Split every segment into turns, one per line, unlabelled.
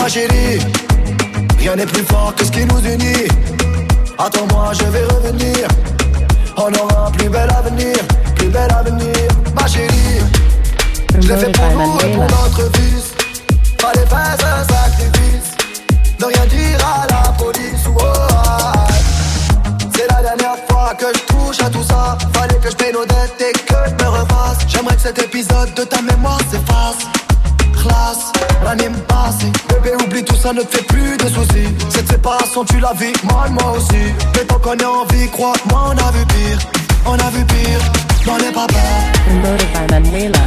Ma chérie, rien n'est plus fort que ce qui nous unit. Attends-moi, je vais revenir. On aura un plus bel avenir, plus bel avenir. Ma chérie, je l'ai fait pour nous et pour notre fils. Fallait faire un sacrifice, ne rien dire à la police. Oh, c'est la dernière fois que je touche à tout ça. Fallait que je paye nos dettes et que je me refasse. J'aimerais que cet épisode de ta mémoire s'efface. Classe, l'année me passe. Bébé, oublie tout ça, ne te fais plus de soucis. Cette séparation, tu la vis, moi aussi. Mais tant qu'on est en vie, crois-moi, on a vu pire. On a vu pire, n'en aie pas peur.
Promoted by Manuela.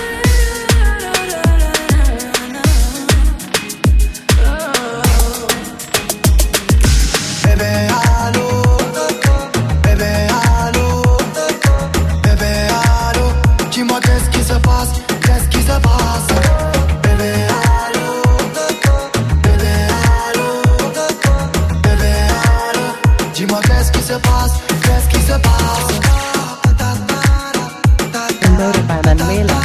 Promoted by Manuela.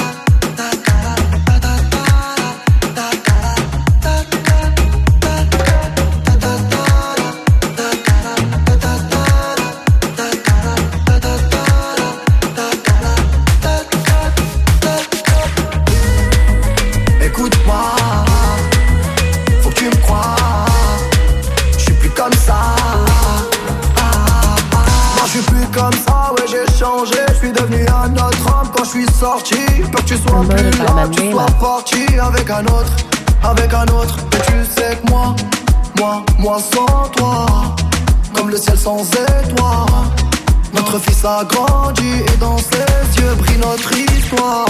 Écoute-moi, faut que tu me crois. Je suis plus comme ça. Non, je suis plus comme ça, ouais, j'ai changé. Je suis devenu un autre homme quand je suis sorti. Peur que tu sois plus là, tu sois parti avec un autre, avec un autre. Mais tu sais que moi sans toi, comme le ciel sans étoiles. Notre fils a grandi et dans ses yeux brille notre histoire.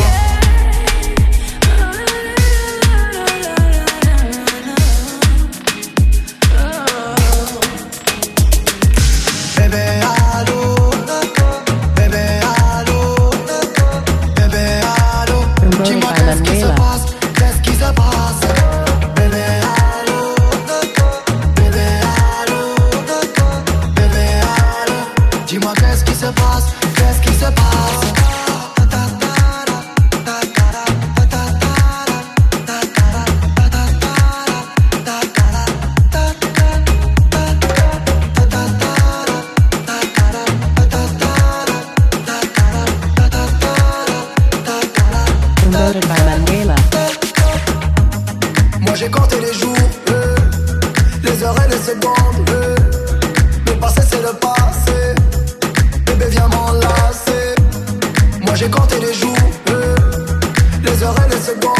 Promoted by Manuela.
Qu'est-ce qui se passe? Bébé, allô, bébé, allô, bébé, allô. Dis-moi qu'est-ce qui se passe? Qu'est-ce qui se passe?
Promoted by Manuela.
Moi j'ai compté les jours, les heures et les secondes. Le passé c'est le passé, bébé viens m'enlacer. Moi j'ai compté les jours, les heures et les secondes.